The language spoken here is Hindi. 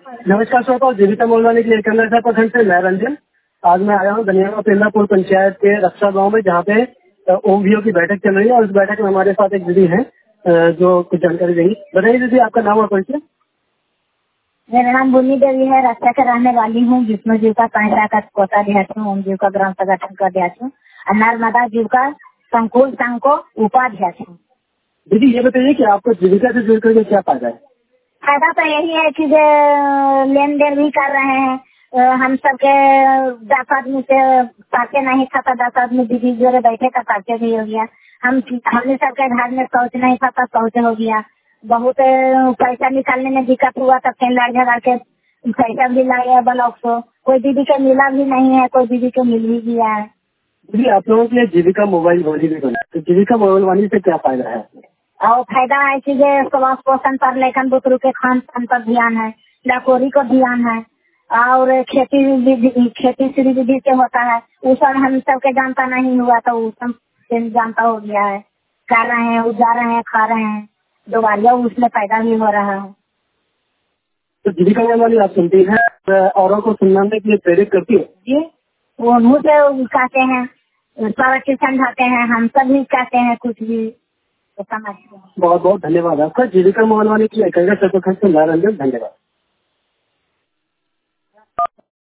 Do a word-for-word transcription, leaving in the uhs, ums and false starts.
नमस्कार श्रोता, जीविका मोलवानी के लिए कंग्रेस प्रखंड से मैं रंजन। आज मैं आया हूँ धनिया पेंदापुर पंचायत के रक्षा गांव में, जहाँ पे ओम वीओ की बैठक चल रही है और इस बैठक में हमारे साथ एक दीदी है जो कुछ जानकारी देंगी। बताइए दीदी, आपका नाम और परिचय। मेरा नाम बुनी देवी है, रक्षा के रहने वाली हूँ। विष्णु जीव का पांडा का कोषाध्यक्ष हूँ, ओम जीव का ग्राम संगठन का अध्यक्ष हूँ और नर्मदा जीव का संकुल संघ को उपाध्यक्ष हूँ। दीदी ये बताइए कि आपको जीविका से जुड़ करके क्या फायदा है। फायदा तो यही है कि लेन देन भी कर रहे हैं। हम सबके दस आदमी से पार्टी नहीं था तो दस आदमी दीदी जोड़े बैठे का पार्टी भी हो गया। हम हमने सबके घर में शौच नहीं था तो शौच हो गया। बहुत पैसा निकालने में दिक्कत हुआ तो फिर लड़ झगड़ के पैसा भी लाया ब्लॉक को। कोई दीदी के मिला भी नहीं है, कोई दीदी के मिल भी गया है। दीदी आप लोगों के लिए जीविका मोबाइल वाली भी बना, तो जीविका मोबाइल वाली से क्या फायदा है। और फायदा है कि स्वास्थ्य पोषण पर लेखन बुतरू के खान पान पर ध्यान है, लकोरी को ध्यान है और खेती खेती श्री विधि से होता है। वो सब हम सबके जानता नहीं हुआ तो वो सब जानता हो गया है। कर रहे हैं, उजा रहे हैं, खा रहे हैं, दोबारा उसमें पैदा भी हो रहा है। तो जीविका मोबाइल वाली आप सुनती है, औरों को सुनने के लिए प्रेरित करती है जी। वो मुँह से कहते हैं, सब समझाते हैं, हम सब भी कहते हैं कुछ भी तो समझते हैं। बहुत बहुत धन्यवाद आपका। जीविका मोबाइल वाली की धन्यवाद।